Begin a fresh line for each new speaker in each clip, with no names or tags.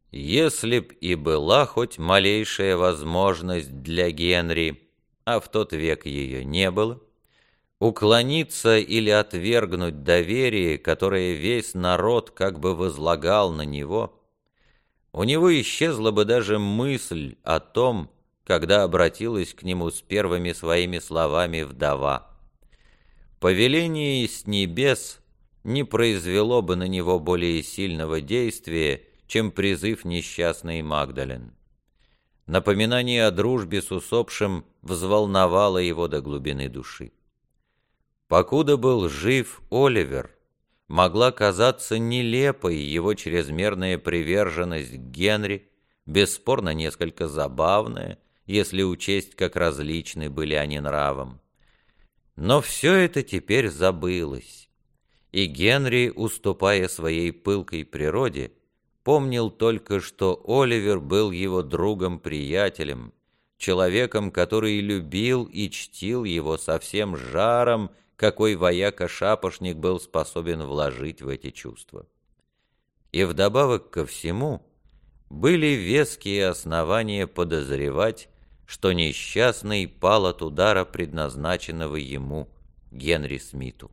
Если б и была хоть малейшая возможность для Генри, а в тот век ее не было, уклониться или отвергнуть доверие, которое весь народ как бы возлагал на него, у него исчезла бы даже мысль о том, когда обратилась к нему с первыми своими словами вдова. Повеление с небес не произвело бы на него более сильного действия, чем призыв несчастной Магдален. Напоминание о дружбе с усопшим взволновало его до глубины души. Покуда был жив Оливер, могла казаться нелепой его чрезмерная приверженность к Генри, бесспорно несколько забавная, если учесть, как различны были они нравом. Но все это теперь забылось, и Генри, уступая своей пылкой природе, помнил только, что Оливер был его другом-приятелем, человеком, который любил и чтил его со всем жаром, какой вояка-шапошник был способен вложить в эти чувства. И вдобавок ко всему были веские основания подозревать, что несчастный пал от удара, предназначенного ему, Генри Смиту.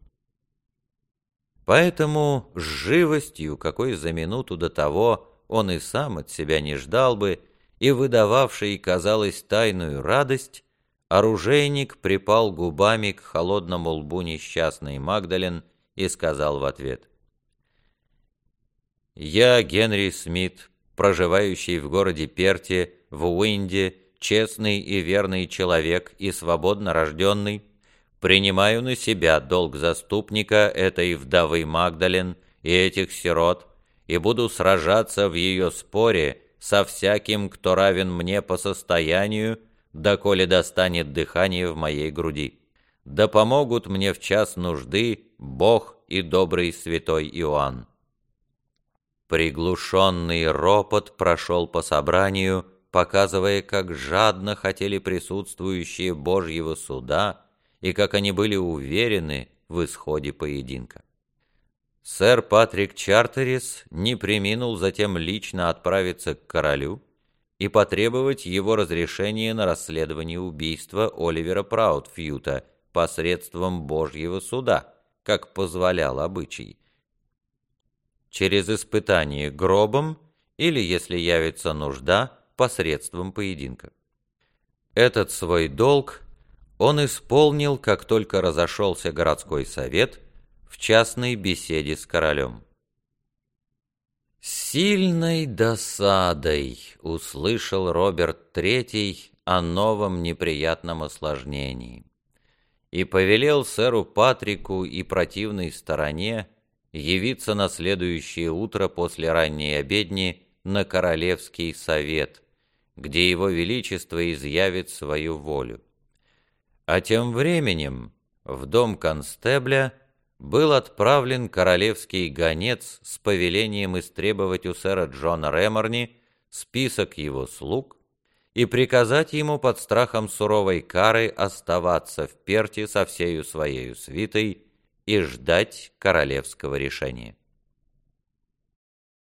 Поэтому с живостью, какой за минуту до того он и сам от себя не ждал бы, и выдававший, казалось, тайную радость, оружейник припал губами к холодному лбу несчастной Магдален и сказал в ответ: «Я, Генри Смит, проживающий в городе Перте, в Уинде, честный и верный человек и свободно рожденный, принимаю на себя долг заступника этой вдовы Магдален и этих сирот, и буду сражаться в ее споре со всяким, кто равен мне по состоянию, доколе достанет дыхание в моей груди. Да помогут мне в час нужды Бог и добрый святой Иоанн». Приглушенный ропот прошел по собранию, показывая, как жадно хотели присутствующие Божьего суда и как они были уверены в исходе поединка. Сэр Патрик Чартерис не преминул затем лично отправиться к королю и потребовать его разрешения на расследование убийства Оливера Праудфьюта посредством Божьего суда, как позволял обычай, через испытание гробом или, если явится нужда, посредством поединка. Этот свой долг он исполнил, как только разошелся городской совет в частной беседе с королем. С сильной досадой услышал Роберт III о новом неприятном осложнении и повелел сэру Патрику и противной стороне явиться на следующее утро после ранней обедни на Королевский совет, где его величество изъявит свою волю. А тем временем в дом констебля был отправлен королевский гонец с повелением истребовать у сэра Джона Реморни список его слуг и приказать ему под страхом суровой кары оставаться в Перте со всею своею свитой и ждать королевского решения.